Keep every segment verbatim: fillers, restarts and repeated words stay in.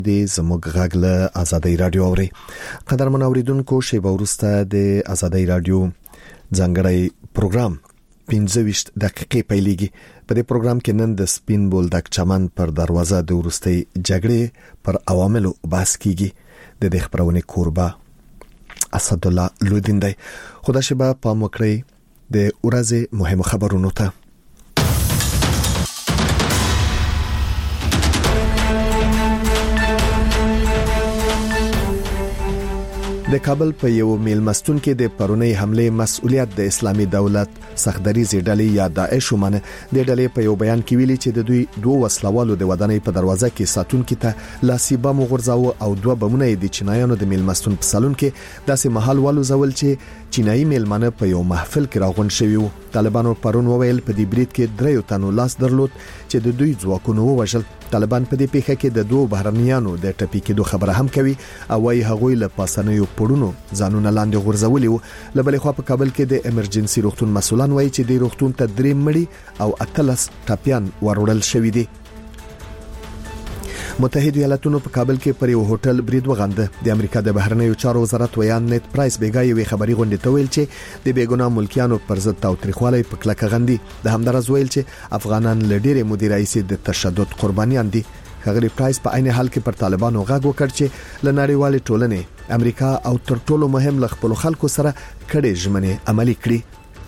د زموږ غږ له آزادۍ رادیو اوري. قدرمن اوریدونکو، شیبه وروسته د آزادۍ رادیو ځانګړی پروګرام پنځه ویشت دقیقې پیلېږي. په دې پروګرام کې نن د سپین بولدک چمن پر دروازه د ورستۍ جګړې پر عواملو بحث کیږي. د دې خبرونه کوربه اسد الله لودین دی. خدا شبه پام وکړئ د ورځې مهمه خبرونو ته. د کابل په یو میلمستون کې د پرونی حمله مسؤلیت د اسلامي دولت سختدریزي ډلې یا داعش ومنه. د ډلې په یو بیان کې ویلي چې د دوی دوه وسلوالو د ودانۍ په دروازه کې ساتونکو ته لاسي بم غورځاو او دوه بمونه د چینایانو د میلمستون په سالون کې داسې محل والو زول چې چینایي میلمانه په یو محفل کې راغون شوی وو. طالبانو پرون وویل په دې بریټ کې دریو تنو لاس درلود چې د دوی ځواکونو ووژل. طالبان په دې پیښه کې د دوه بهرنیانو د ټپي کېدو خبره هم کوي او وايي هغوی له پاسنیو پړونو ځانونه لاندې غورځولي وو. لبلې خو په کابل کې د امرجنسي روغتون مسولان وایي چې د روغتون ته درې مړي او اتلس ټاپیان وروړل شوې دي. متحده ایالاتونو په کابل کې پر یو هوټل برید وغنده. د امریکا د بهرنیو چارو وزارت ویان نت پرایس بیګای وی خبري غونډه ته ویل چې د بیګناه ملکیانو پر ضد تاوتریخوالی په کلکه غندي. د همدارز ویل چې افغانان لډيره مدیرای سي د تشدد قربانیان دي. خغری پرایس په عین حال کې پر طالبانو غږ وکړ چې لنړیوالې ټولنې امریکا او تر ټولو مهم لخپل خلکو سره کډې ژمنې عملي کړي.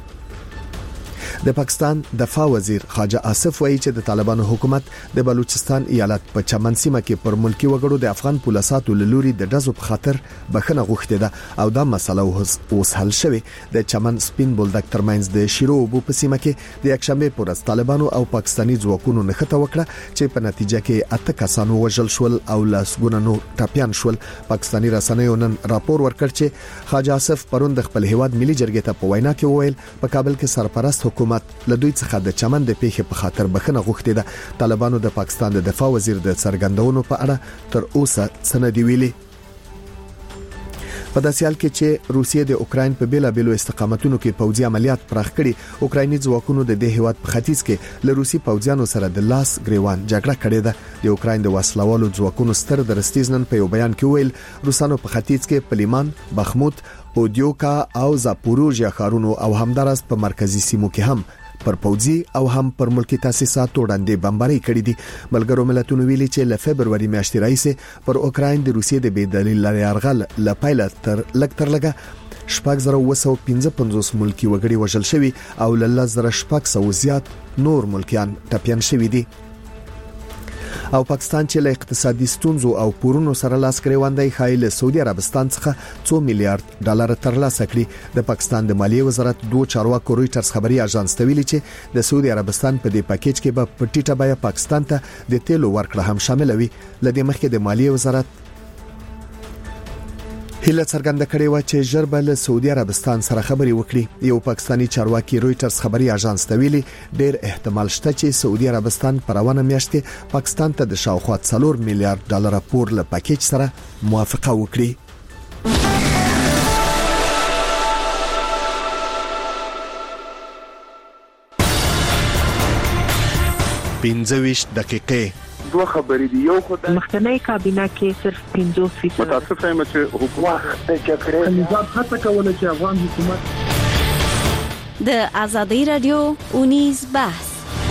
د پاکستان دفاع وزیر خواجه آصف وایي چې د طالبانو حکومت د بلوچستان ایالت په چمن سیمه کې پر ملکی وګړو د افغان پولیساتو لوري د دزو په خاطر بخنه غوښته ده او دا مسله اوس حل شوه. د چمن سپین بولدک ترمنځ د شیرو وبو په سیمه کې د یکشنبه پر ورځ طالبانو او پاکستاني ځواکونو نښته وکړه چې په نتیجه کې اته کسانو وژل شول او لاسګونه نور ټاپیان شول. پاکستاني رسنیو نن راپور ورکړ چې خواجه آصف پرون د خپل هیواد ملي جرګې ته په وینا کې وویل په کابل کې سرپرست حکومت لدوی څخه د چمن د پیښې په خاطر بخنه غوښتي ده. طالبانو د پاکستان د دفاع وزیر د څرګندونو په اړه تر اوسه څه نه دی ویلي. په داسې حال کې چې روسیې د اوکراین په بیلابېلو استقامتونو کې پوځي عملیات پراخ کړي، اوکرایني ځواکونو د دې هیواد په ختیځ کې له روسي پوځیانو سره د لاس ګریوان جګړه کړې ده. د اوکراین د وسلوالو ځواکونو ستر درستیز نن په یو بیان کې ویل روسانو په ختیځ کې پلیمان، بخموت، اودیوکا او زاپوروژیا ښارونو او همدارس په مرکزی سیمو کې هم پر پوځي او هم پر ملکی تاسیساتو وړاندې بمباري کړې دي. ملګرو ملتونو ویلي چې له فبرवरी میاشتې راځي پر اوکراین د روسیې د بېدلیل یرغل لپاره تر لکتر لګه شپږ زره وسو پنځه پنځوس ملکی وګړي وژل شوي او له زره شپږ سو زیات نور ملکیان ټپیان شوي دي. او پاکستان چې له اقتصادي ستونزو او پورونو سره لاس کړوندای خایل سعودي عربستان څخه څو میلیارډ ډالر ترلاسه کړي. د پاکستان د مالیې وزارت دوه چارواکو رويټرز خبري اژانس ته ویلي چې د سعودي عربستان په دې پاکیج کې به په ټیټه بیه پاکستان ته د تیلو ورکړه هم شامل وي. لدې مخکې د مالیې وزارت هله څرګنده کړې و چې ژر به له سعودي عربستان سره خبري وکړي. یو پاکستانی چارواکي رويټرز خبري اژانس ته ویلي ډېر احتمال شته چې سعودي عربستان پروانه میاشت کې پاکستان ته د شاوخوا څلور میلیارډ ډالر پور له پاکیج سره موافقه وکړي. پنځه ویشت دقیقې دوه خبرې دي. یو خدای مخکنی کابینه کې صرف پنځوس فیصد متاسفه یم چې حکومت د جګړې نظام هڅه کوله چې افغان حکومت د آزادۍ رادیو اونیز بحث.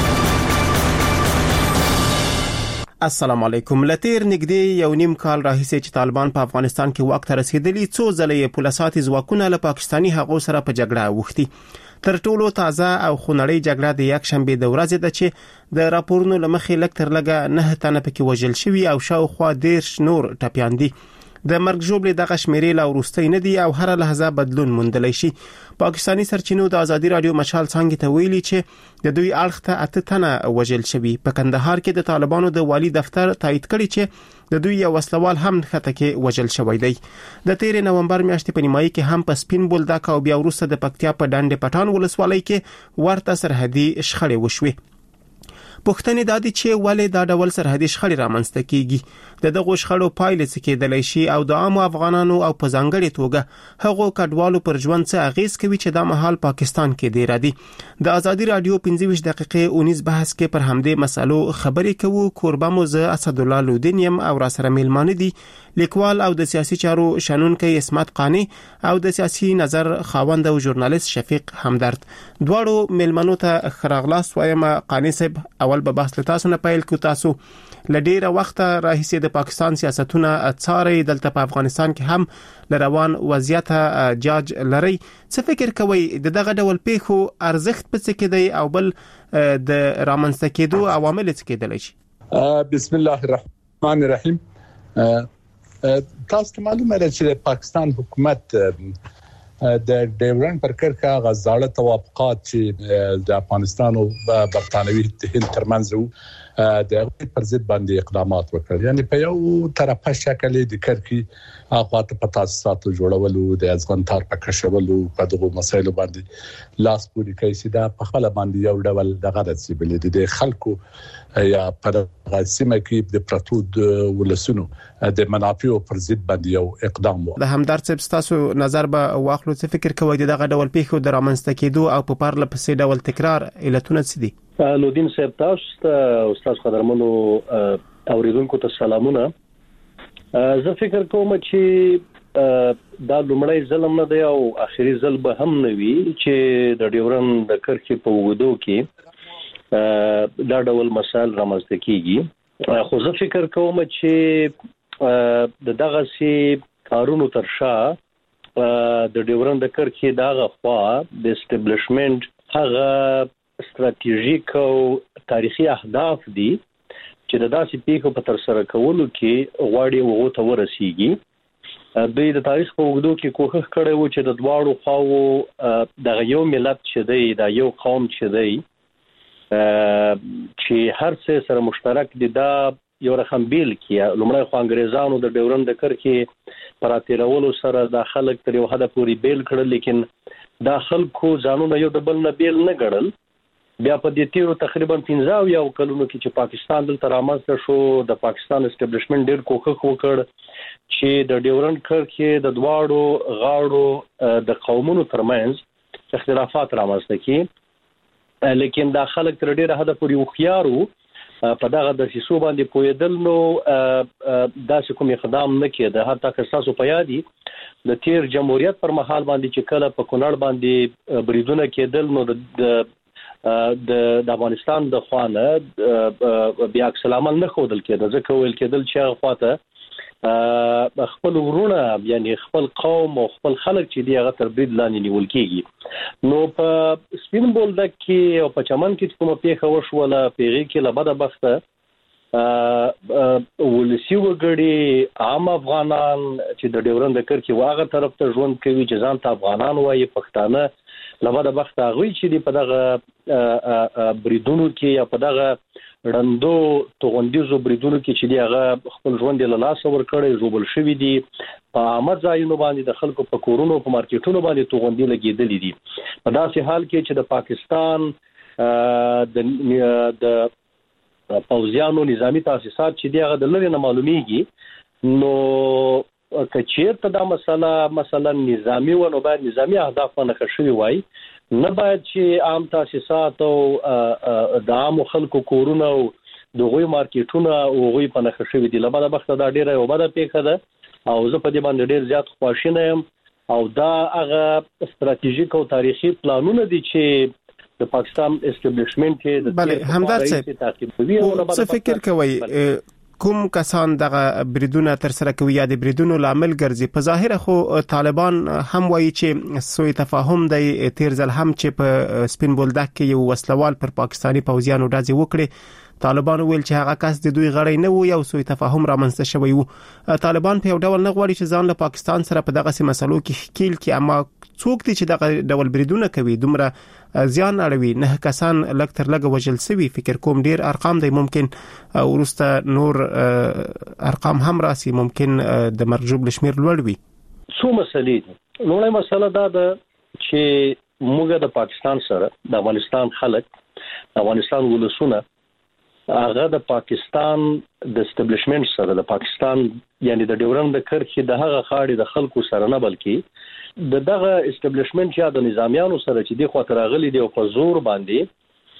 السلام علیکم. لتیر نګدي یو نیم کال راهیسې چې طالبان په افغانستان کې وخت رسیدلی څو ځلې پولیساتي ځواکونه له پاکستاني هغو سره په جګړه وختي. تر ټولو تازه او خونړۍ جګړه د یک شنبه د ورځې ده چې د راپورونو لمخې لکتر لګه نه تنه پکې وژل شوی او شاوخوا دیرش نور ټپیان دي. د مرګ جوړې دغه شمیرې لا وروستۍ نه دي او هر لحظه بدلون موندلی شي. پاکستانی سرچینو د آزادي رادیو مشال څنګه ته ویلي چې د دوی اړخ ته اته تنه وژل شوی. په کندهار کې د طالبانو د والی دفتر تایید کړي چې د دوی یو وسلوال هم خطه کې وژل شوی دی. د تیر نومبر میاشتې په نیمایي کې هم په سپین بولدک او بیا وروسته د پکتیا په ډنډ پټان ولسوالۍ کې ورته سرحدي شخړې وشوې. پوښتنې دا دي چې ولې دا ډول سرحدي شخړې رامنځته کیږي د دغه شخړو پایلې څه کېدلی شي او د عامو افغانانو او په ځانګړي توګه هغو کډوالو پر ژوند څه اغیز کوي چې دا مهال پاکستان کې دی را دي. د ازادي رادیو پنځه ویشت دقیقې اونیز بحث کې پر همدې مسلو خبرې کوو. کوربه مو زه اسدالله لودین یم او را سره میلمانه دي لیکوال او د سیاسي چارو شنونکی اسمت قانی او د سیاسي نظر خاوند او ژورنالیست شفیق همدرد. دواړو میلمنو ته خراغلاس وایم. قانی صاحب اول به بحث له تاسو نه پیل کو. تاسو لډیره وخت راهیسې د پاکستان سیاستونه څاري، دلته په افغانستان کې هم لروان وضعیت جاج لري. څه فکر کوئ د دغه ډول پیښو ارزښت په څه کې دی او بل د رامنځته کېدو عوامل څه کېدلی شي؟ بسم الله الرحمن الرحیم. تاسو معلومه ده چې پاکستان حکومت د ډیورن پر کرښه غزاړه توافقات چې د افغانستان او برتانوي اتحاد ترمنځ وو د پر ضد باندې اقدامات وکړ. یعنی په یو طرفه شکل د کرښې اخواته په تاسیساتو جوړولو د ازغن تار په کشولو په دغه مسایلو باندې لاس پوري کوي چې دا په خپل باندې یو ډول دغه رسي بل د خلکو یا په سیمه کې د پروتود ولسونو د منافعو پر ضد باندې یو اقدام و. د همدرد صاحب تاسو نظر به واخلو، څه فکر کوئ دغه ډول پیښو د رامنځته کېدو او په پرله پسې ډول تکرار علتونه څه دي؟ لودین صاحب تاسو ته استاد قدرمنو اوریدونکو ته سلامونه. زه فکر کوم چې دا لومړی ظلم نه دی او اخیری ځل به هم نه وي چې د ډیورن د کرښې په وګړو کې دا ډول مسایل رامنځته کیږي. خو زه فکر کوم چې د دغه سي کارونو تر شا د ډیورن د کرښې دغه خوا د اسټابلیشمنت هغه ستراتیژیک او تاریخي اهداف دي چې د داسې پیښو په تر سره کولو کې غواړي وغو ته ورسیږي. دوی د تاریخ په وګړو کې کوښښ کړی و چې د دواړو خواو د یو ملت چې دی دا یو قوم چې دی چې هر څه سره مشترک دي دا یو رقم بیل کیه. لومړی خو انګریزانو د ډیورن د کرښې پر اتیرولو سره د خلک تر یو حد پورې بیل کړل، لیکن دا خلکو ځانونه یو ډبل نه بیل نه ګڼل. بیا په دې تیرو تقریبا پنځه او یو کلونو کې چې پاکستان دلته رامنځته شو د پاکستان اسټابلیشمنت ډېر کوښښ وکړ چې د ډیورن کرښې د دواړو غاړو د قومونو ترمنځ اختلافات رامنځته کړي، لیکن دا خلک تر ډېره حده پورې هوښیار په دغه د سیسو باندې پوهېدل نو داسې کوم اقدام نه کېده. حتی که ستاسو په یاد وي د تیر جمهوریت پر مهال باندې چې کله په کونړ باندې بریدونه کېدل نو د د افغانستان د خوانه بیا عکس العمل نه ښودل کېده، ځکه ویل کېدل چې هغه خواته خپل ورونه یعنی خپل قوم او خپل خلک چې دی هغه تر برید لاندې نیول کېږي. نو په سپین بولدک کې او په چمن کې کومه پیښه وشوله پیغې کې له بده بخته ولسی وګړي عام افغانان چې د ډیورن د کرښې واغه طرف ته ژوند کوي چې ځان ته افغانان وایي پښتانه لبا د بخت هغه چې دی په دغه بریدونو کې یا په دغه رندو توغندیزو بریدونو کې چې دی هغه خپل ژوند له لاس ور کړی جوړل شوی دی په آمد ځایونو باندې د خلکو په کورونو په مارکیټونو باندې توغندي لګیدلې دي. په داسې حال کې چې د پاکستان د د پوځیانو نظامی تاسیسات چې دی هغه د لری نه معلومیږي نو کچیرته دا مسله مثلا نظامی و نو باید نظامی اهداف نه خښوي وای، نه باید چې عام تاسیسات او د عام خلکو کورونه او دغه مارکیټونه او غوي په نه خښوي دي. لبا د بخت دا ډیره یو بده پیښه ده او زه په دې باندې ډیر زیات خواشینه یم او دا هغه ستراتیژیک او تاریخي پلانونه دي چې د پاکستان اسټابلیشمنت کې بله همدرد صاحب څه فکر کوي کوم کسان دغه بریدونه تر سره کوي یا د بریدونو لامل ګرځي؟ په ظاهر خو طالبان هم وایي چې سوء تفاهم دی، تیر ځل هم چې په سپین بولدک کې یو وسلوال پر پاکستاني پوځیانو ډزې وکړي طالبان ویل چې هغه کس د دوی غړی نه و، یو سوء تفاهم رامنځته شوی و. طالبان په یو ډول نه غواړي چې ځان له پاکستان سره په دغه مسلو کې ښکیل کړي، اما څوک دي چې دغه ډول بریدونه کوي دومره زیان اړوي؟ نه کسان لږ تر لږه وژل شوي، فکر کوم ډیر ارقام دی، ممکن ورسته نور ارقام هم راسي، ممکن د مرګ ژوبل شمیر لوړ وي. څو مسلې دي. لومړی مسله دا ده چې موږ د پاکستان سره د افغانستان خلک د افغانستان ولسونه هغه د پاکستان د اسټابلیشمنت سره د پاکستان یعنی د ډیورند د کرخي د هغه خاړي د خلکو سره نه بلکې د دغه اسټابلیشمنت یا د نظامیانو سره چې د خاطر غلي دی او په زور باندې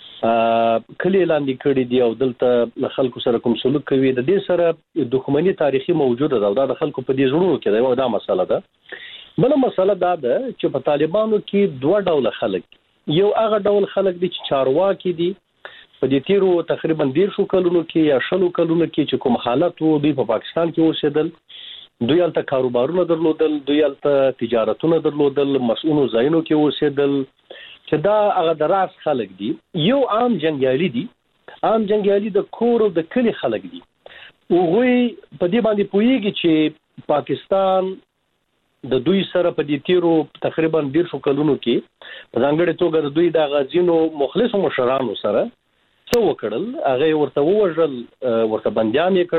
کلی لاندې کړي دی او دلته خلکو سره کوم سلوک کوي د دې سره دښمنی تاریخي موجوده ده او دا د خلکو په دې زړونو کې دا دا مسله ده بل مسله دا ده چې په طالبانو کې دوه ډول خلک یو هغه ډول خلک دي چې چارواکي دي په دې تیرو تقریبا ډیر شو کلونو کې یا شلو کلونو کې چې کوم حالت وو دی په پاکستان کې اوسېدل دوی الته کاروبارونه درلودل دوی الته تجارتونه درلودل مسؤلو ځایونو کې اوسېدل چې دا هغه دراس خلک دي یو عام جنگیالي دي عام جنگیالي د کور او د کلی خلک دي او غوي په دې باندې پوېږي چې پاکستان د دوی سره په دې تیرو تقریبا ډیر شو کلونو کې په ځانګړي توګه د دوی د غازینو مخلصو مشرانو سره څو وکړل هغه ورته وژل ورته بنديان یې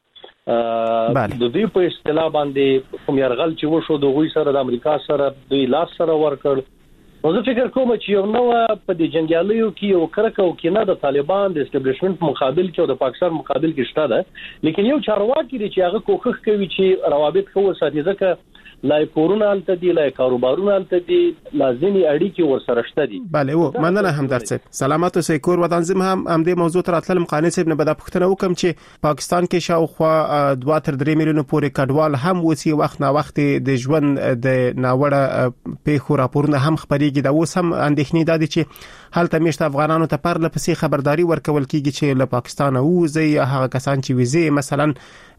کړل د دوی په اصطلاح باندې کوم يرغل چې وشو د غوي سره د امریکا سره دوی لاس سره ورکړ نو زه فکر کوم چې یو نو په دې جنگیالیو کې یو کرکه او کینه د طالبان د اسټابلیشمنت مقابل کې او د پاکستان مقابل کې شته ده لیکن یو چارواکي دی چې هغه کوښښ کوي چې روابط خو ساتي ځکه لای کورونه الته دی لای کاروبارونه الته دی لازمي اړیکې ورسره شته دي bale و مننه همدرد صاحب سلامات اوسئ کور ودان زم هم هم د موضوع تر اتلم قانون صاحب نه بده پښتنه وکم چې پاکستان کې شاوخوا دوه تر درې میلیون پورې کډوال هم وسی وخت نه وخت د ژوند د ناوړه پیښو راپورونه هم خبريږي دا اوس هم اندېښنې ده چې هلته مشت افغانانو ته پر لپسې خبرداري ورکول کیږي چې له پاکستان وځي هغه کسان چې ویزه مثلا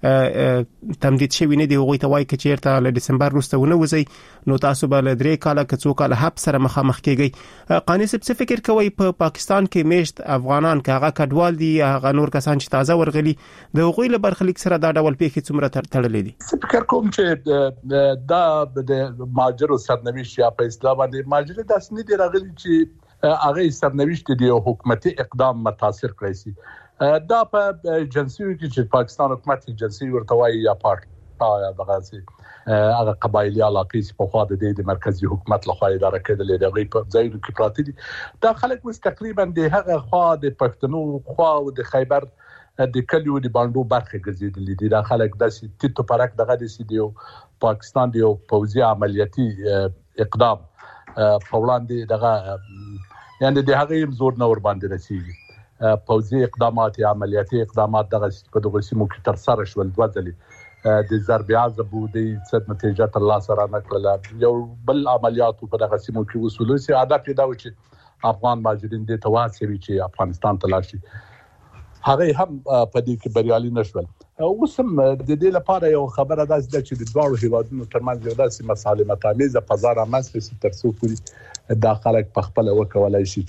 تمدید شوی نه دی هغه ته وایي چې چیرته له دسمبر وروسته ونه وځي نو تاسو به له درې کاله که څو کاله حبس سره مخامخ کیږئ قانی صاحب څه فکر کوي په پاکستان کې مشت افغانان که هغه کډوال دي هغه نور کسان چې تازه ورغلي د هغوی له برخلیک سره دا ډول پیښې څومره تړلې دي فکر کوم چې دا د ماجرو سرنوشت یا په اصطلاح باندې ماجرې داس نه دی راغلي چې هغه سرنوشت دی حکومتي اقدام متاثر کړی سي دا په جنسیو کې چې پاکستان حکومت جنسي ورتوي یا پارت یا دغه سي هغه قبایلی علاقې چې په خوا د مرکزی حکومت لخوا اداره کېدل د غي په ځای کې پراته دي دا خلک مس تقریبا د هغه خوا د پښتنو خوا او د خیبر د کلیو د باندې برخه ګرځیدل دي دا خلک د تیتو پرک دغه د سیدیو پاکستان دی او پوځي عملیاتي اقدام په وړاندې دغه یعنی د هغه زور نور باندې رسیدي پوځي اقدامات یا عملیاتي اقدامات دغه په دغه سیمو کې تر سره شول دوځلې د ضرب عذاب د څه نتیجه تر لاسه را نکړل یو بل عملیات په دغه سیمو کې وصول سي هدف دا و چې افغان ماجرین د تواسوي چې افغانستان ته لاشي هغه هم په دې کې بریالي نشول اوس هم د دې لپاره یو خبره ده چې د دوه هیوادونو ترمنځ یو داسې مسالمت آمیزه فضا رامنځته تر څو پورې دا خلک په خپل وکولای شي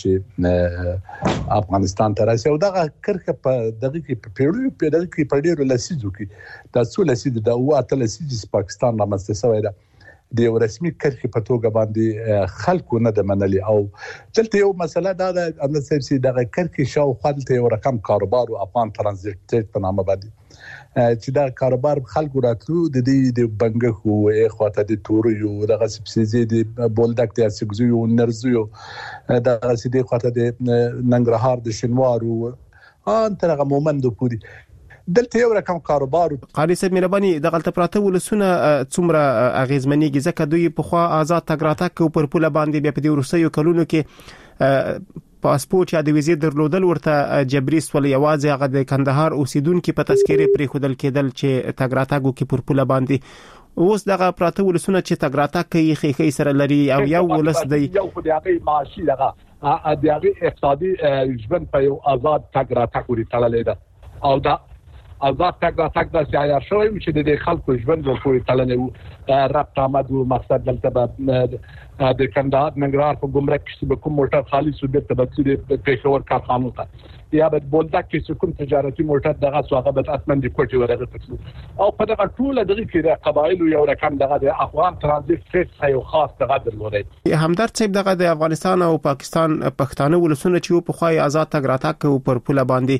چې افغانستان ته راشي او دا کرکه په دغه کې په پیړیو په دغه کې په ډیرو لسیزو کې دا څو لسیزو د واته لسیزو پاکستان رامنځته شوی ده د یو رسمي کرکه په توګه باندې خلکو نه د منلي او دلته یو مسله دا ده ان چې دغه کرکه شاو خپلته یو رقم کاروبار او افغان ترانزیت په نامه باندې چې دا کاروبار خلکو راتلو د دې د بنګخو او خواته د توريو دغه سبسيدي د بولدک د سګزيو نرزيو دغه سيدي خواته د ننګرهار د شنوارو ان ترغه مومند پوری دلته یو رقم کاروبار قاری صاحب مهرباني د غلطه پراته ولسونه څومره اغیزمنېږي ځکه دوی په خوا آزاد تګ راتګ او پر پوله باندې بیا په دې روسیو کلونو کې پاسپورت یا د ویزې درلودل ورته جبري سول یوازې هغه د کندهار اوسیدونکو په تذکره پرې خودل کېدل چې تګ راتګ کې پر پوله باندې اوس دغه پراته ولسونه چې تګ راتګ کوي خېخې سره لري او یو ولس دی یو خو د هغه معاشي دغه د هغه اقتصادي ژوند په یو آزاد تګ راتګ ورته تړلې ده او دا آزاد تګ راتګ د سیاست شوی چې د خلکو ژوند ورته تړلې وو رابطه آمد او مقصد دلته د کندهار ننګرهار په ګمرک کې به کوم موټر خالص وبد تبصیر په پېښور کارخانو ته یا به بولدک کې کوم تجارتي موټر دغه سوغه به اتمن د کوټي ورغه تکلو او په دغه ټول دغه کې د قبایل یو رقم دغه د افغان ترانزیت فیس یو خاص دغه درلودي همدرد صاحب دغه د افغانستان او پاکستان پښتانه ولسونه چې په خوای آزاد تګ راتګ او پر پوله باندې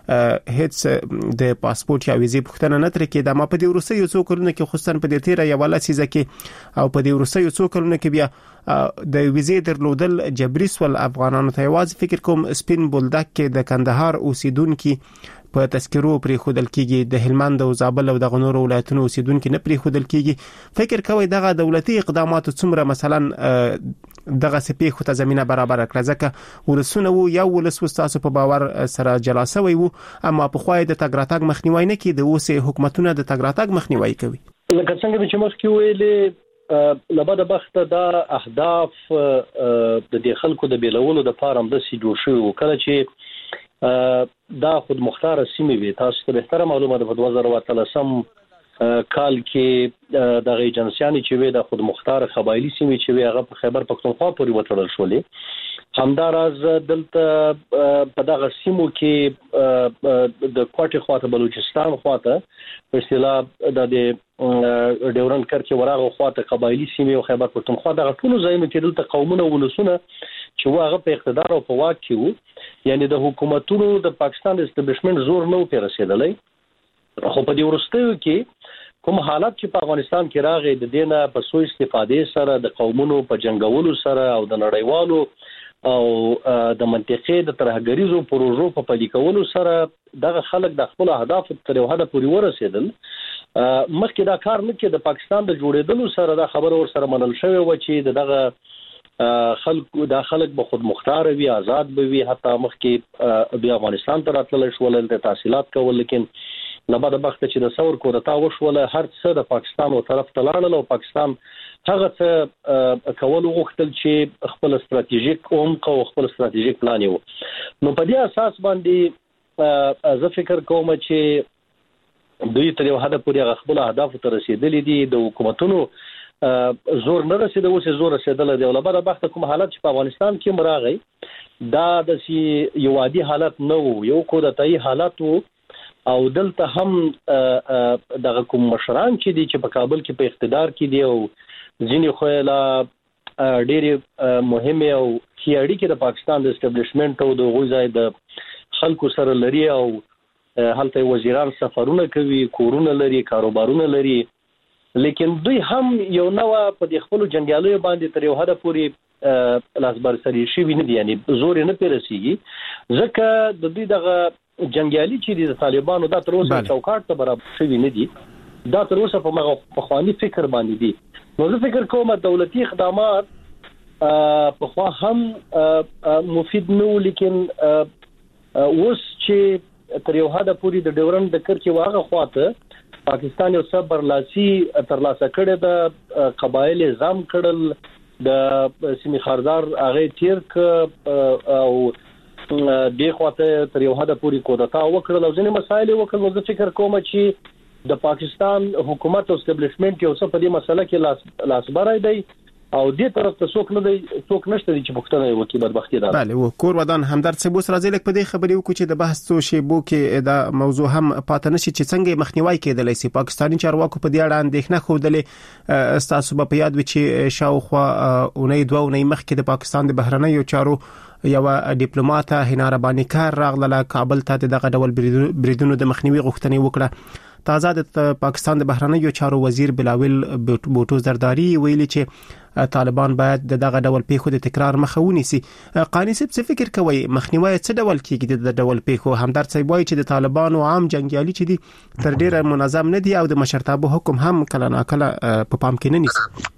هیڅ د پاسپورت یا ویزې پوښتنه نه ترې کېده. ما په دې وروستیو څو کلونو کې خصوصا په دې تیره یو لسیزه کې او په دې وروستیو څو کلونو کې بیا د ویزې درلودل جبري سول افغانانو ته. یوازې فکر کوم سپین بولدک کې د کندهار اوسیدونکو په تذکرو پرې خودل کېږي، د هلمند او زابل او د غنور ولایتونو اوسیدونکو نه پرې خودل کېږي. فکر کوي دغه دولتي اقدامات څومره مثلا دغه سپې خو ته زمينه برابر کړه، ځکه ورسونه وو یا ولس وستاسو په باور سره جلاسوي وو، اما په خوای د تګراتګ مخنیوي نه کېده. اوس حکومتونه د تګراتګ مخنیوي کوي. لکه څنګه چې مخکې ویلې لبا د بخت د اهداف د دې خلکو د بیلولو د فارم د سي جوړ شو. کله چې دا خود مختار سیمه وي، تاسو ته به معلومه ده په دوه زره اتلسم کال کې د ایجنسیانې چې وي د خود مختار قبایلی سیمه چې وي هغه په خیبر پختونخوا پورې وتړل شولې. همداراز دلته په دغه سیمو کې د کوټه خواته بلوچستان خواته په اصطلاح د ډیورند کرکه ورغه خواته قبایلی سیمه او خیبر پختونخوا دغه ټول ځایونه چې دلته قومونه ولسونه چې واغه په اقتدار او په واک کې وو، یعنی د حکومتونو د پاکستان استابلیشمنت زور نه و پیرسیدلی. خو په دې ورستیو کې کوم حالات چې په افغانستان کې راغی د دینه په سوء استفاده سره د قومونو په جنگولو سره او د نړیوالو او د منطقې د ترهګریزو پروژو په پلي کولو سره دغه خلک د خپل اهداف تر یو حد پورې ورسېدل. مخکې دا کار نه کې د پاکستان د جوړېدلو سره دا خبره ور سره منل شوې و چې دغه خلک د خلک به خود مختار وي، آزاد به وي، حتی مخکې د افغانستان ته راتلل شول د تحصیلات کول. لیکن لبا د بخت چې د ثور کورتا وشوله هر څه د پاکستان او طرف ته لاړل او پاکستان هغه څه کول غوښتل چې خپل ستراتیژیک عمق او خپل ستراتیژیک پلان یو. نو په دې اساس باندې زه فکر کوم چې دوی تر یو حد پورې خپل اهداف ته رسیدلي دي. د حکومتونو زور نه رسیدو، اوس زور رسیدل دی. لبا د بخت کوم حالت چې په افغانستان کې مراغی دا د سی یو عادي حالت نه وو، یو کودتایي حالت وو. او دلته هم دغه کوم مشران چې دي چې په کابل کې په اقتدار کې دي او ځینې خو لا ډېر مهمه او کیاړي کې د پاکستان د استابلیشمنت او د غوځای د خلکو سره لري او هلته وزیران سفرونه کوي، کورونه لري، کاروبارونه لري. لیکن دوی هم یو نوع په د خپل جنگیالو باندې تر یو حد پورې لاسبر سری شي ویني دي، یعنی زور نه پیرسيږي ځکه د دوی دغه جنگیالي چې د طالبانو د تر اوسه چوکاټ ته برابر شوی نه دي، دا تر اوسه په مغه پخوانی فکر باندې دي. نو زه فکر کوم دولتي اقدامات په خوا هم مفید نه، لیکن اوس چې تر یو حد پورې د ډیورند د کرکه واغه خواته پاکستان یو صبر لاسي تر لاسه کړي د قبایل زم کړل د سیمه خاردار هغه تیر ک او د خواته تر یو حد پورې کودتا وکړل او ځینې مسایل وکړل. زه فکر کوم چې د پاکستان حکومت او استابلیشمنت یو څه په دې مسله کې لاس لاس برای دی او دې طرف ته څوک نه دی، څوک نشته چې پښتنه وکي بدبختی ده. بله و کور ودان همدرد څه بوس راځي لکه په دې خبرې وکړو چې د بحث څو شی بو کې دا موضوع هم پاتې نشي چې څنګه مخنیوي کېدلی سي. پاکستاني چارواکو په دې اړه اندېښنه خوده تاسو په یاد و چې شاوخوا اونۍ دوه اونۍ مخکې د پاکستان د بهرنیو چارو یو ډیپلوماټ هنار بانیکار راغله کابل ته دغه ډول بریدونو د مخنیوي غوښتنې وکړه. تازه د پاکستان د بهرنیو چارو وزیر بلاول بوټو زرداری ویلي چې طالبان باید دغه ډول پیښو د تکرار مخه ونیسي. قانی صاحب څه فکر کوي مخنیوي څه ډول کېږي د ډول پیښو؟ همدرد صاحب وایي چې د طالبانو عام جنگیالي چې دي تر ډیره منظم نه دي او د مشرتابه حکم هم کله ناکله په پام کې نه نیسي.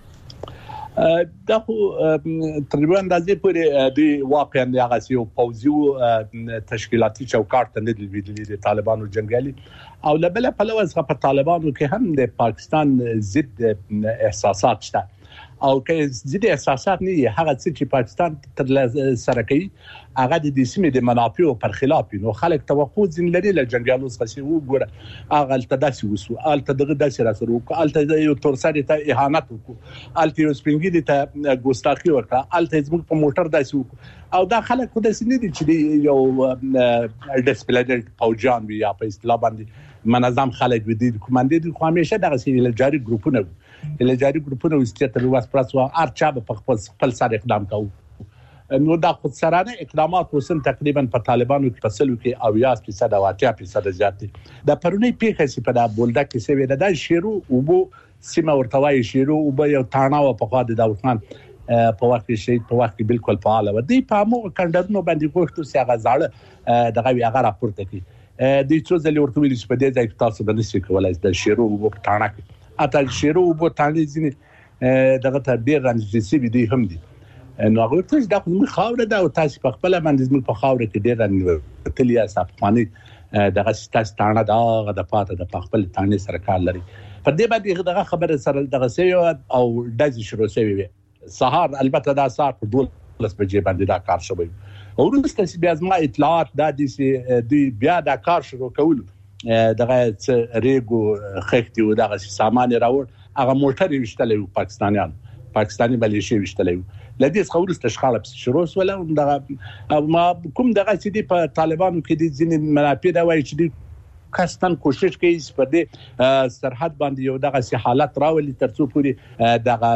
دا خو تقریبا اندازې پورې د واقعا د هغه سیو پوځي تشکیلاتي چوکاټ ته نه دی ویلي د طالبانو جنگیالي او لبل په لوز په طالبانو کې هم د پاکستان ضد احساسات شته او که ضد احساسات نه هغه چې پاکستان تر سره کوي هغه د دې سیمې د منافعو پر خلاف نو خلک توقع ځین لري له جنگیالو څخه وګوره هغه التداسي وسو التدغه د سره سره وکړه الته یو تورساري ته اهانت وکړه الته یو سپینګي ته ګوستاخي ورکړه الته زموږ په موټر داسي وکړه او دا خلک خو د سینې دي چې یو ډیسپلیډر پوجان وي یا په اصطلاح باندې منظم خلک وي د کوماندې د خو همیشه دغه سیل جاري ګروپونه الجاري ګروپونه واستیا تر واس پراسو ارچا په خپل خپل سره اقدام کوي نو دا خودسرانه اقدامات وسن تقریبا په طالبانو کې فصلو کې اویا فیصد او اتیا فیصد زیات دي د پرونی پیښه چې په دا بولدا کې څه ویل دا شیرو او بو سیمه ورتوای شیرو او به یو تاڼه او په خوا د داوود خان په وخت کې شي په وخت کې بالکل فعال و دی په مو کندرونو باندې کوښتو سي غزاړه دغه وی هغه راپورته کی د څو ځلې ورته ویل چې په دې ځای کې تاسو باندې څه کولای د شیرو او په تاڼه کې اته شیرو او په تاڼه ځینې دغه ته ډیر رانجې سي دي هم دي نو هغه ته دا خو موږ خاور ده او تاسو په خپل باندې موږ په خاور کې ډیر رانجې تلیا صفانی دغه ستاسو تاڼه دا د پاته د خپل تاڼه سره کار لري په دې باندې دغه خبره سره دغه سي او دځ شروع شوی وي سهار البته دا ساعت په دولس بجې باندې دا کار شوی او وروسته چې بیا زما اطلاعات د دې دی بیا دا کار شروع کول دغه ریګو خښتي او دغه سامان راوړ هغه موټر وشتلې پاکستانیان پاکستاني ملیشي وشتلې لدې څخه وروسته شخاله شروع ولا دغه ما کوم دغه چې دی په طالبانو کې د ځینې منافع دا وایي چې دی کاستان کوشش کوي چې په دې سرحد باندې یو دغه سي حالت راولي ترڅو پورې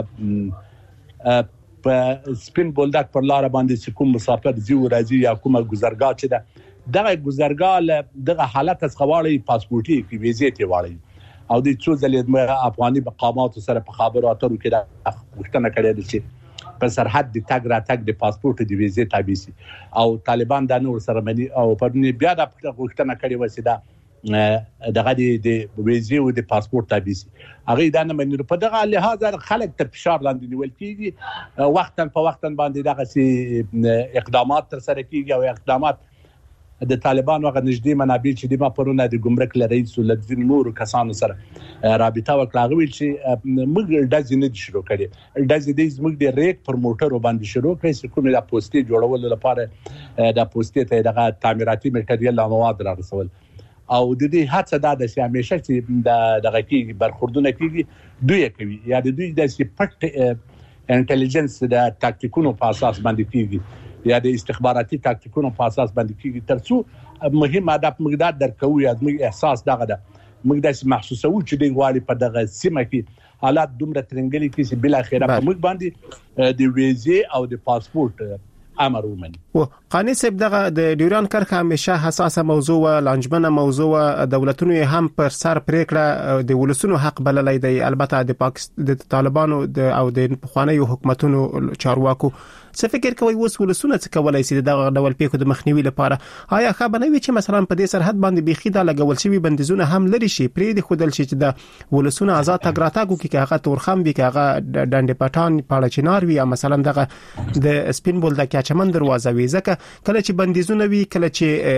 دغه په سپین بولدک پر لار باندې کوم مسافر زی او راځي یا کومه گذرګاه چې ده دغه گذرګاه دغه حالت څخه واړی پاسپورتي کې ویزه ته واړی او د څو ځلې افغاني مقامات سره په خبرو اترو کې دا وختونه کړی دي چې په سرحد د تاګ را تاګ د پاسپورت د ویزه تابع سي او طالبان دا نور سره مني او په بیا د وختونه کړی وسیدا دغه د ویزه او د پاسپورت تابع سي هغه دا نه مني په دغه لحاظ خلک تر فشار لاندې نیول کیږي وختن په وختن باندې دغه سي اقدامات تر سره کیږي او اقدامات د طالبان وغه نږدې منابع چې د ما پرونه د ګمرک لرئیس ولدین نور کسانو سره رابطه وکړه ویل چې موږ د ځینې شروع کړي د ځینې موږ د ریک پر موټر باندې شروع کړي چې کومه د پوسټي جوړول لپاره د پوسټي ته دغه تعمیراتي میټریال او مواد راغسول او د دې هڅه دا د چې همیشه چې د دغه کې برخوردونه کیږي دوی کوي یا د دوی د پټ انټيليجنس د تاکتیکونو په اساس باندې کیږي یا د استخباراتي تاکتیکونو په اساس باندې کیږي ترڅو مهم هدف موږ د درکوي یا موږ احساس دغه ده موږ د محسوسو چې د غواړي په دغه سیمه کې حالات دومره ترنګلي کې چې بل اخره په موږ باندې د ویزه او د پاسپورت امر ومني و قانی صاحب دغه د ډیوران کرخه همیشه حساسه موضوع و لانجمنه موضوع دولتونو هم پر سر پریکړه د ولسونو حق بللای دی البته د پاکستان د طالبانو او د خواني حکومتونو چارواکو څه فکر کوي وس ولسونه څه کولای شي دغه ډول پیښو د مخنیوي لپاره آیا خبره وي چې مثلا په دې سرحد باندې بيخي د لګول شوی بندیزونه هم لري شي پرې د خودل شي چې د ولسونه آزاد تګراتاګو کې هغه تورخم وي کې هغه ډنډ پټان پاړه چنار وي مثلا دغه د سپین بولدک یا چمن دروازه وي ځکه کله چې بندیزونه وي کله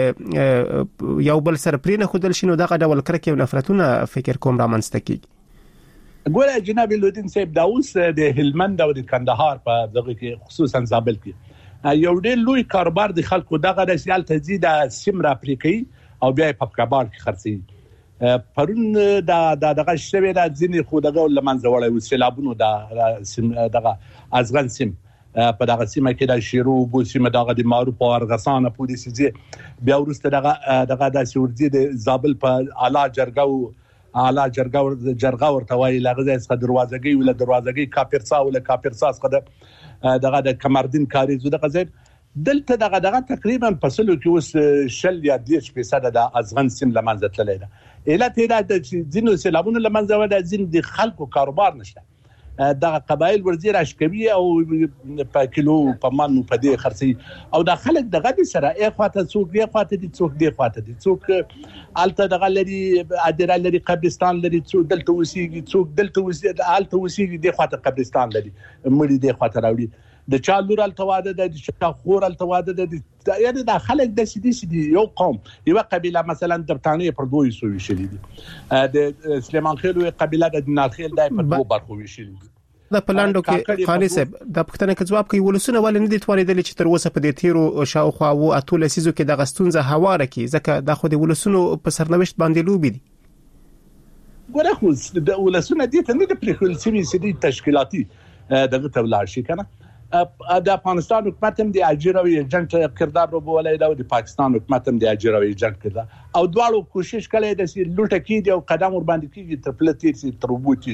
چې یو بل سره پرې نه خودل شي نو دغه ډول کرکه او نفرتونه فکر کوم رامنځته کیږي ګوره جناب لودین صاحب دا اوس د هلمند او د کندهار په دغه کې خصوصا زابل کې یو ډېر لوی کاروبار د خلکو دغه د سیال تزيد سیمرا افریقي او بیا په کابل کې خرڅي پرون دا دغه شوی د ځینې خو دغه لمنځه وړي وسیلابونو د دغه ازغن سیم په دغه سیمه کې د شیرو بو سیمه دغه د معروف او ارغسانه پولیسي بیا ورسته دغه دغه د سورجي د زابل په اعلی جرګو اعلی جرګه جرګه ورته وایي لغزه څخه دروازګي ولا دروازګي کاپرسا ولا کاپرسا څخه دغه د کمردین کاری زو دغه ځای دلته دغه دغه تقریبا فصلو کې اوس شل یا دیش فیصد د ازغن سیم لمنځه تللی ده علت یې د ځینو سیلابونو لمنځه و د ځین د خلکو کاروبار نشته دغه قبایل ورزي راشکوي او په کیلو په من په دې خرسي او د خلک دغه سره اخواته څوک دی اخواته دي څوک دی اخواته دي څوک الته دغه لري ادره لري قبرستان لري څوک دلته وسیږي څوک دلته وسیږي الته وسیږي دی اخواته قبرستان لري مړي دی اخواته راوړي د چالور التواده د شخور التواده د یعنی د خلک د سدي سدي یو قوم یو قبيله مثلا د برتانیې پر دوی سوي شلي دي د سليمان خيل قبيله د ناخیل دای په دوه برخو وشلي د پلاندو کې خالي صاحب د پښتنه کې جواب کوي ولسونه ول نه دي توانیدل چې تر اوسه په دې تیرو شاوخوا او اتول سيزو کې د غستونزه هواره کې ځکه د خو د ولسونو په سرنوشت باندې لوبي دي ګوره خو د ولسونه دي ته نه د پریکول سیمې سدي تشکیلاتي دغه تولار شي کنه د افغانستان حکومت هم د اجیر او ایجنټ کردار وبولای دا د پاکستان حکومت هم د اجیر او ایجنټ کردار او دواړو کوشش کړي د لوټه کې او قدم ور باندې کېږي تر پلتې سي تربوتي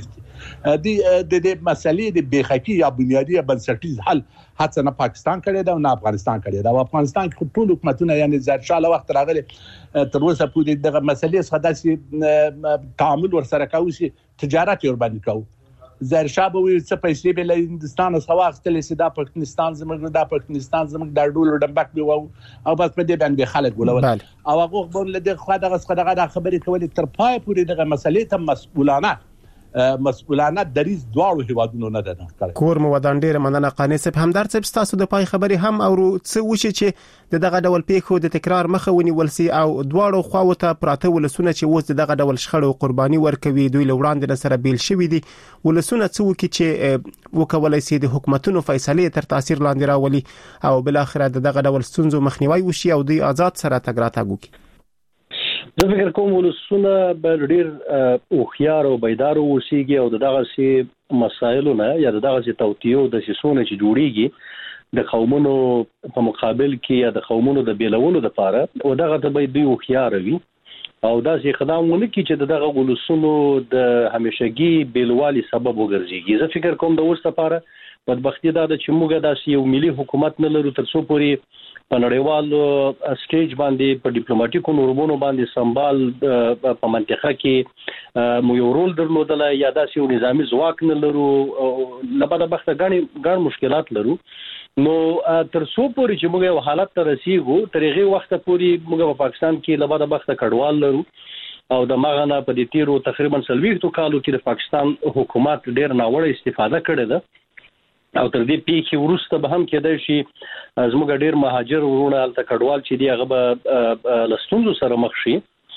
د د مسلې د بیخکی یا بنیادی بنسټیز حل هڅه نه پاکستان کړي دا نه افغانستان کړي دا افغانستان کې ټول حکومتونه یعنی ځرشاله وخت راغلي تر اوسه پورې د مسلې څخه داسې تعامل ور سره کوي چې تجارت ور باندې کوي ظاهرشاه به وي څه پیسې به له هندستان څخه واخیستلې چې دا پاکستان زموږ دا پاکستان زموږ د ډول ډمبک به وو او بس په دې باندې خلک ولول او هغه خبر له دغه خوا دغه خبرې کولې تر پای پورې دغه مسلې ته مسؤلانه مسؤلانه دریز دواړو هیوادونو نه ده کړی. کور مو ودان ډیر مننه قانی صاحب همدار صاحب تاسو د پای خبري هم او څه وشي چې دغه ډول پیښو د تکرار مخه ونیول سي او دواړو خواو ته پراته ولسونه چې اوس دغه ډول شخړو قرباني ورکوي دوی لوړاندې سره بیل شوی دي ولسونه څه وکي چې وکولای سي د حکومتونو فیصله تر تاثیر لاندې راولي او بل اخر دغه ډول ستونزو مخنیوي وشي او دوی آزاد سره تګ راتګ وکړي. زه فکر کوم ولسونه به ډیر او خيار او بیدار اوسېږي او دغه سي مسایلو نه یا دغه سي توتیو د سونه چې جوړیږي د قومونو په مقابل کې یا د قومونو د بیلولو لپاره او دغه ته به دوی او خيار وي او دا سي خدامونه کې چې دغه ولسونو د همیشګي بیلوالي سبب وګرځي. زه فکر کوم د اوس لپاره بدبختی دا چې موږ داسې یو ملي حکومت نه لرو تر څو پورې په نړیوالو سټیج باندې په ډیپلوماټیکو نورمونو باندې سمبال په منطقه کې مو یو رول درلودل یا داسې یو نظامی ځواک نه لرو لپاره بخته غني ګڼ مشکلات لرو نو تر څو پورې چې موږ یو حالت ته رسیدو ترغه وخت پورې موږ په پاکستان کې لپاره بخته کډوال لرو او د ماغه په دې تیرو تقریبا سلويختو کالو کې د پاکستان حکومت ډېر ناوړه استفاده کړې ده او تر دې پیښې وروسته به هم کېدای شي زموږ ډېر مهاجر ورونه الته کډوال چې دی هغه به لستونزو سره مخ شي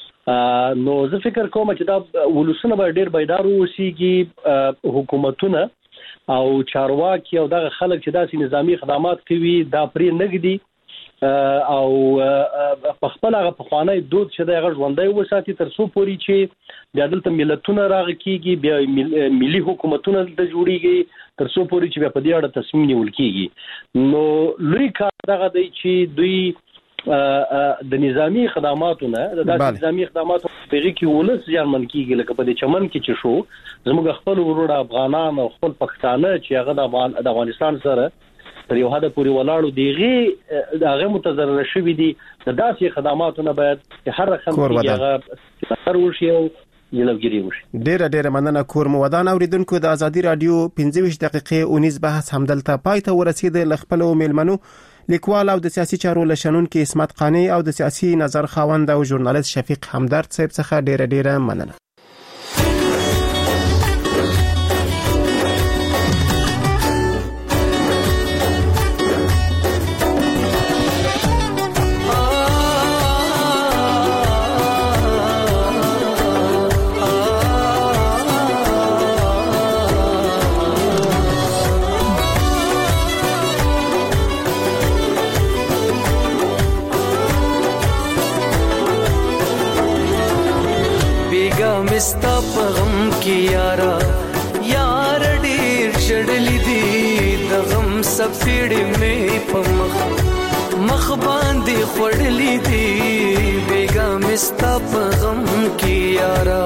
نو زه فکر کوم چې دا ولسونه به ډېر بیدار اوسېږي حکومتونه او چارواکي او دغه خلک چې داسې نظامی خدمات کوي دا پرې نګدي او په خپل هغه په خوانای دود چې د هغه ژوندۍ وساتي تر څو پوري چې د دلته ملتونه راغکیږي بیا ملي حکومتونه د جوړیږي تر څو پوري چې په دې اړه تصمیم نیول کیږي نو لوی کار دغه دی چې دوی د نظامی خدماتونه د نظامی خدماتو په کې ولس ځمن کیږي لکه په دې چمن کې چې شو زموږ خپل ورور افغانان او خپل پښتانه چې هغه د افغانستان سره تر یو حد پورې ولاړو دیغه دغه متضرر شوی دي د داسې خدماتونه باید هر رقم کې هغه تر وشي او یلوګری وشي. ډېر ډېر مننه کور مو ودان اوریدونکو د ازادي رادیو پنځه ویشت دقیقې اونیز بحث همدلته پای ته ورسید لخپلو میلمنو لیکوال او د سیاسي چارو لشنون کې اسمت قانی او د سیاسي نظر خاوند او ژورنالیست شفیق همدرد صاحب څخه ډېر ډېر مننه. مستا پغم کی یارا یار ډیر چړلی دی د غم سفیړې مې پمخ مخ باندې خړلی دی بیگا مستا پغم کی یارا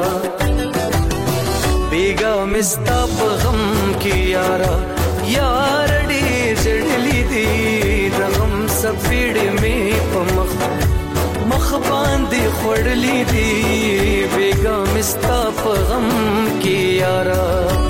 بیگا مستا پغم کی یارا یار ډیر چړلی دی د غم سفیړې مې پمخ مخ باندې خړلی دی بیگا مستا غم کی یارا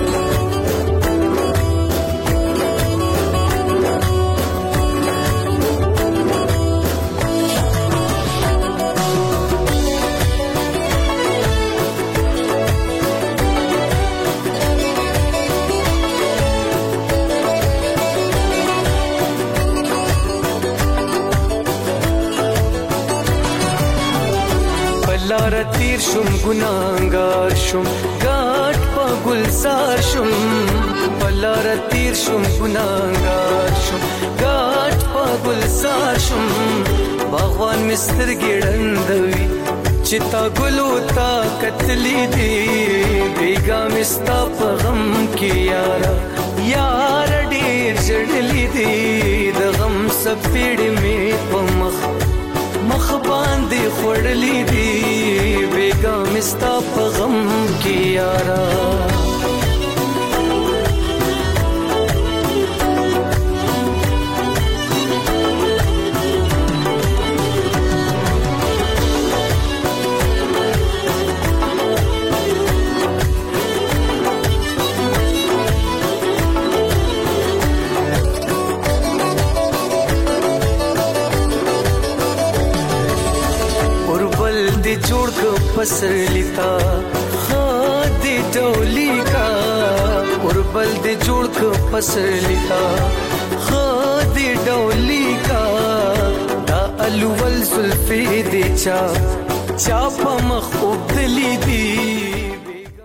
لار تیر شم گناهگار شم گاٹ پا گلزار شم لار تیر شم گناهگار شم گاٹ پا گلزار شم باغوان مستر ګړندوي چتا ګلو تا کتلی دی بیگا مستا په غم کې یارا یار ډیر جړلې دي د غم سپېړې مې په مخ مخ باندې خړلې دي بیګا مستا په غم کې یارا جوړ کو پسلیتا خادي ډولي کا اوربل دې جوړ کو پسلیتا خادي ډولي کا دا الول زلفي دې چا چا په مخ وبدلې دي